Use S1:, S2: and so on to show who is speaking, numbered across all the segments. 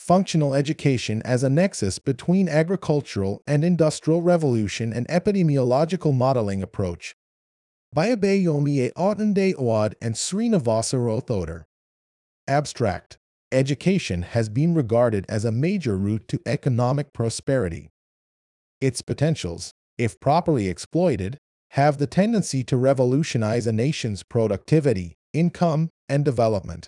S1: Functional education as a nexus between agricultural and industrial revolution and epidemiological modeling approach. Bayabayomi e Otande Oad and Srinivasa Rothoder. Abstract. Education has been regarded as a major route to economic prosperity. Its potentials, if properly exploited, have the tendency to revolutionize a nation's productivity, income, and development.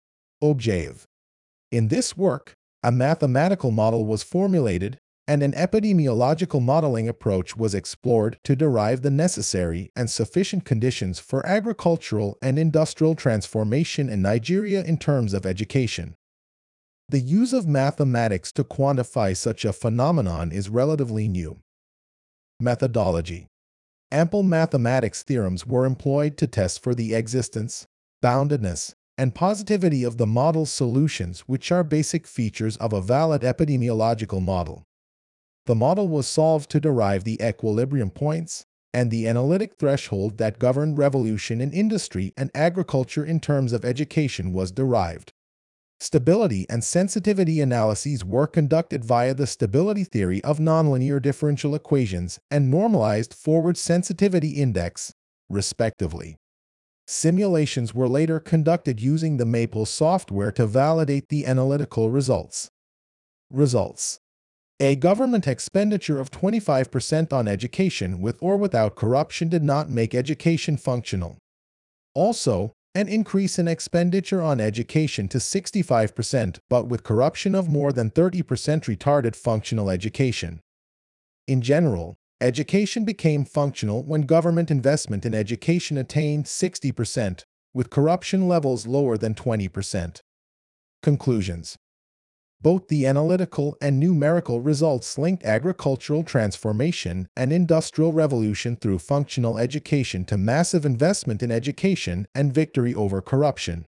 S1: Objev. In this work, a mathematical model was formulated and an epidemiological modeling approach was explored to derive the necessary and sufficient conditions for agricultural and industrial transformation in Nigeria in terms of education. The use of mathematics to quantify such a phenomenon is relatively new. Methodology. Ample mathematics theorems were employed to test for the existence, boundedness, and positivity of the model's solutions, which are basic features of a valid epidemiological model. The model was solved to derive the equilibrium points and the analytic threshold that governed revolution in industry and agriculture in terms of education was derived. Stability and sensitivity analyses were conducted via the stability theory of nonlinear differential equations and normalized forward sensitivity index, respectively. Simulations were later conducted using the Maple software to validate the analytical results. Results. A government expenditure of 25% on education with or without corruption did not make education functional. Also, an increase in expenditure on education to 65% but with corruption of more than 30% retarded functional education. In general, education became functional when government investment in education attained 60%, with corruption levels lower than 20%. Conclusions. Both the analytical and numerical results linked agricultural transformation and industrial revolution through functional education to massive investment in education and victory over corruption.